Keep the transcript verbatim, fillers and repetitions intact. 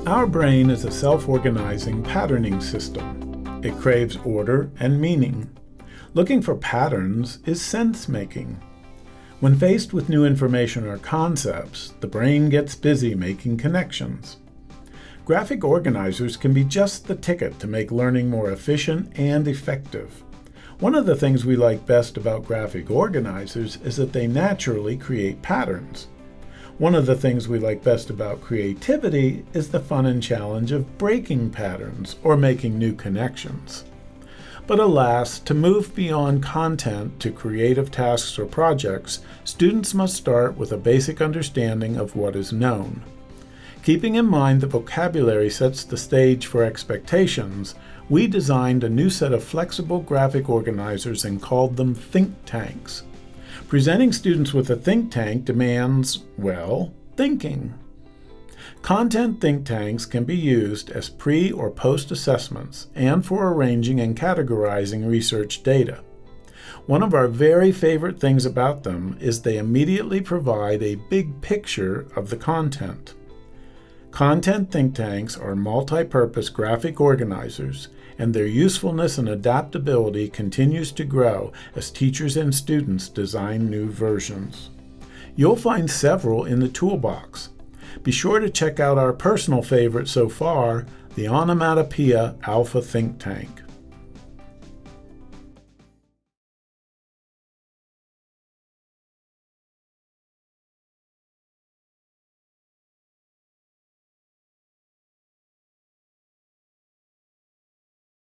Our brain is a self-organizing patterning system. It craves order and meaning. Looking for patterns is sense-making. When faced with new information or concepts, the brain gets busy making connections. Graphic organizers can be just the ticket to make learning more efficient and effective. One of the things we like best about graphic organizers is that they naturally create patterns. One of the things we like best about creativity is the fun and challenge of breaking patterns or making new connections. But alas, to move beyond content to creative tasks or projects, students must start with a basic understanding of what is known. Keeping in mind that vocabulary sets the stage for expectations, we designed a new set of flexible graphic organizers and called them think tanks. Presenting students with a think tank demands, well, thinking. Content think tanks can be used as pre- or post-assessments and for arranging and categorizing research data. One of our very favorite things about them is they immediately provide a big picture of the content. Content think tanks are multi-purpose graphic organizers, and their usefulness and adaptability continues to grow as teachers and students design new versions. You'll find several in the toolbox. Be sure to check out our personal favorite so far, the Onomatopoeia Alpha Think Tank.